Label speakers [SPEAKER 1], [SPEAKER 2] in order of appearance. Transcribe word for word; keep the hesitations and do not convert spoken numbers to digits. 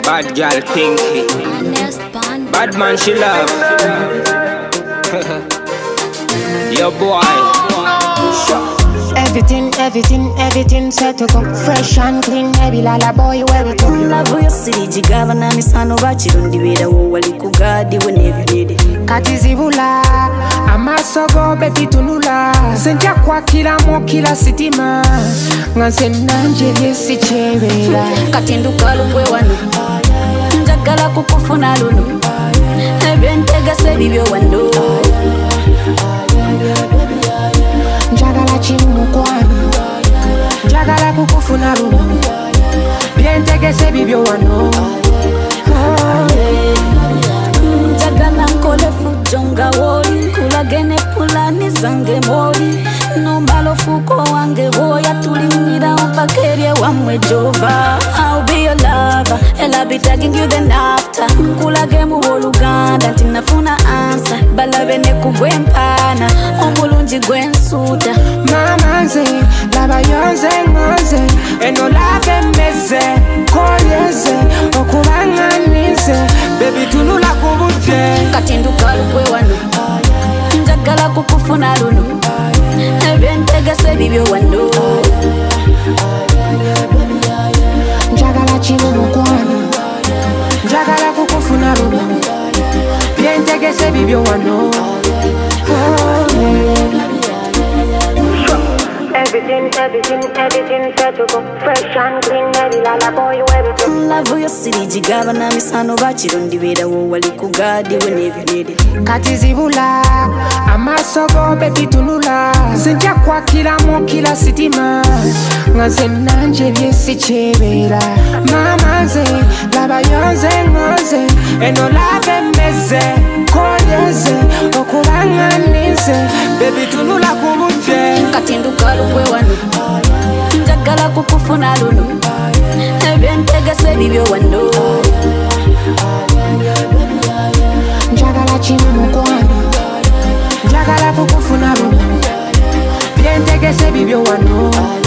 [SPEAKER 1] Bad girl Pinky. Bad man she love. Your boy.
[SPEAKER 2] Everything, everything, everything set to go fresh and clean. Every lala boy where it go.
[SPEAKER 3] Love your city, jigava na misano bachirundi beda wo wali kugadi whenever you need it.
[SPEAKER 2] Katizibula, amasogo beti tunula. Senja kwa kila mo kila sitima. Nganse nanje yesi chevela.
[SPEAKER 3] Katindu kalungwe wano, njagala kukufuna luno. Ebentega sebibyo wando.
[SPEAKER 2] Njagala chimukwano, njagala kukufuna luno. Byentege sebibyo wano.
[SPEAKER 3] Njagala nkole fujonga woli, kulagene pulani zange moli. Nombalo fuko wange boya tulinyira umpakerie wamwe jova. I'll be your lover, and I'll be tagging you then after. Kulage mu Oluganda, tinafuna answer. Balabe ne kubwempana, omulungi gwensuta.
[SPEAKER 2] Mama nze, laba yonze ngonze. Eno lave meze, koyeze, okubanganize. Baby tunula kubuje.
[SPEAKER 3] Katindu kalukwe wano, njagala kukufuna luno. Ebentega sebibyo wando.
[SPEAKER 2] Njagala chimukwano, njagala kukufuna luno. Byentege sebibyo wano. Everything, everything, everything set to go fresh and clean. Every lala boy where it go.
[SPEAKER 3] Love your city, jigava na misano bachirundi beda wo wali kugadi whenever you need it.
[SPEAKER 2] Katizibula, amasogo beti tunula. Senja kwa kila mo kila sitima. Nganse nanje yesi chevela. Mama nze, laba yonze ngonze. Eno lave meze, koyeze, okubanganize. Baby tunula kubuje.
[SPEAKER 3] Katindu kalukwe wano, njagala kukufuna luno. Ebentega sebibyo wando.
[SPEAKER 2] Njagala chimukwano, njagala kukufuna luno. Byentege sebibyo wano.